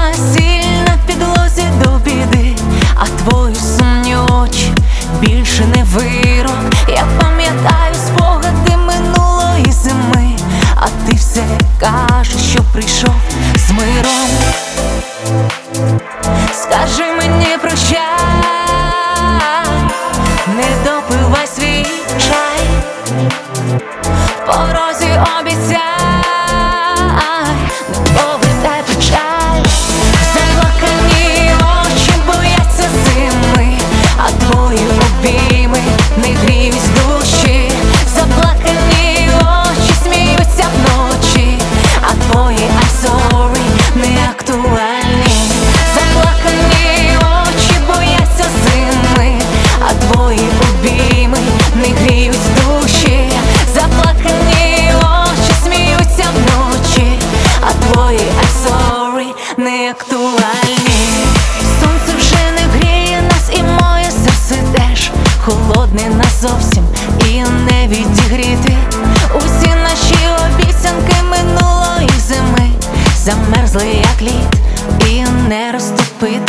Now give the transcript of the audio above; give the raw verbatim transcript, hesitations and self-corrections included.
моя сіль на підлозі до біди, а твої сумні очі більше не вирок. Я пам'ятаю спогади минулої зими, а ти все кажеш, що прийшов з миром. Скажи мені прощай, не допивай свій чай, в порозі обіцяй, не повидай печаль. Заплакані очі бояться зими, а твої обійми не гріють душі. Заплакані очі сміються вночі, а твої I'm sorry не актуальні. Заплакані очі бояться зими, а твої обійми не гріють душі. Заплакані очі сміються вночі, а твої I'm sorry не актуальні. Сонце вже не гріє нас і моє серце теж холодне назовсім і не відігріти. Усі наші обіцянки минулої зими замерзли як лід і не розтопити.